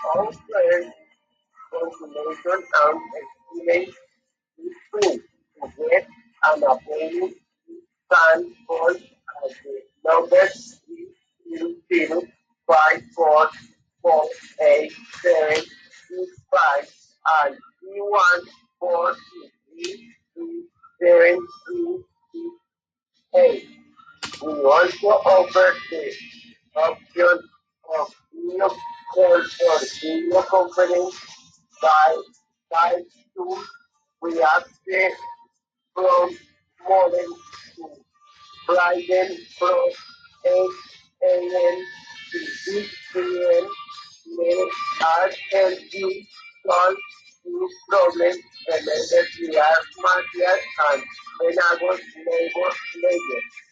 Our confirmation and estimate is true to get an appointment can call at the number 305448765 and 31433738. We also offer the option of video call or video conference by Skype to react from morning to Friday from 8 a.m. to 6 p.m. Let us help you solve your problems. Remember, we are Matthias and Benagos Labor Legends.